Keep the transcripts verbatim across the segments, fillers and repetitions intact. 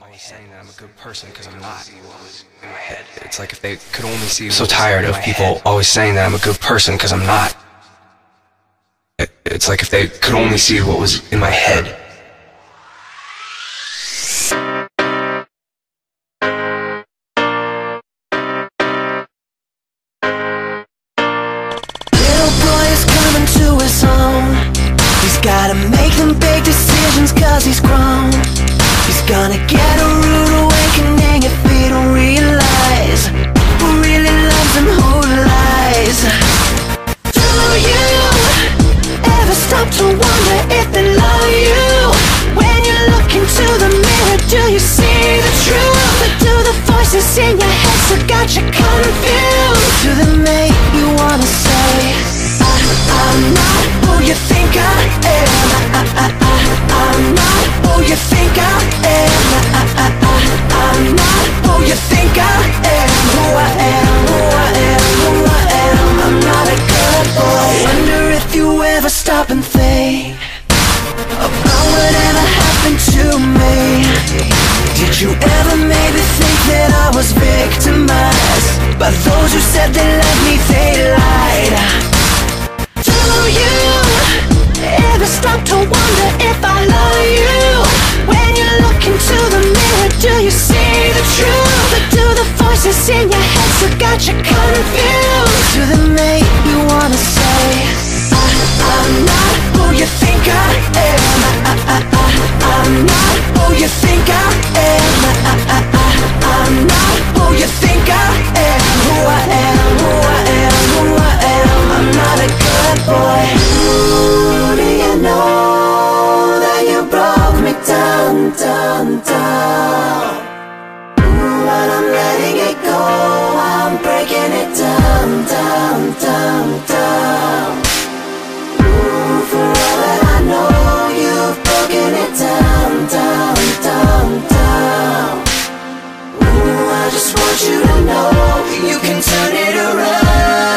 always saying that I'm a good person because I'm not. In my head, it's like if they could only see. I'm so tired of people always saying that I'm a good person because I'm not. It's like if they could only see what was in my head. Little boy is coming to his own. He's gotta make them big decisions cause he's grown. He's gonna get a rude awakening if he don't realize who really loves him, who lies. Do you ever stop to wonder if they love you? When you look into the mirror, do you see the truth? Or do the voices in your head still got you confused? Do they make you wanna say, I, I'm not who you think I am? I, I, I, I'm not who you think I am. I, I, I, I'm not who you think I am. Who I am, who I am, who I am. I'm not a good boy. Wonder if you ever stop and think about whatever happened to me. Did you ever maybe think that I was victimized by those who said they loved me, they lied? Do you ever stop to wonder if I love you? When you look into the mirror, do you see the truth? Or do the voices in your head still got you confused? Do they make you wanna say, I, I'm not who you think I am? I, I, I, I'm not who you think I am. I, I, I, I'm not who you think I am. Who I am, who I am, who I am. I'm not a good boy. Ooh, do you know that you broke me down, down, down? Ooh, but I'm letting it go. I'm breaking it down, down, down, down. Ooh, for all that I know, you've broken it down, down, down, down. Ooh, I just want you to know you can turn it around.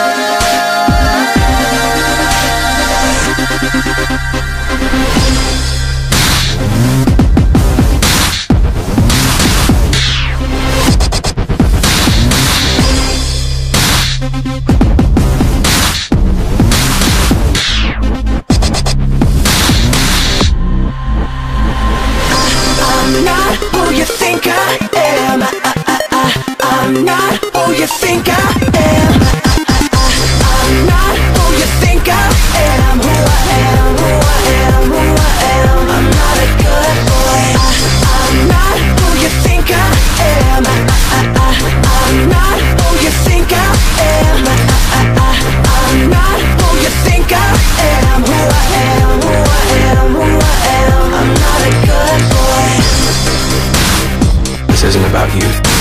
I'm not who you think I am. I, I, I, I'm not who you think I am. I, I, I, I'm not who you think I am. Who I am, who I am, who I am. I'm not a good boy. I, I'm not who you think I am. I, I, I, I'm not who you think I am. I, I, I, I'm not who you think I am. Who I am, who I am, who I am. I'm not a good boy. This isn't about you.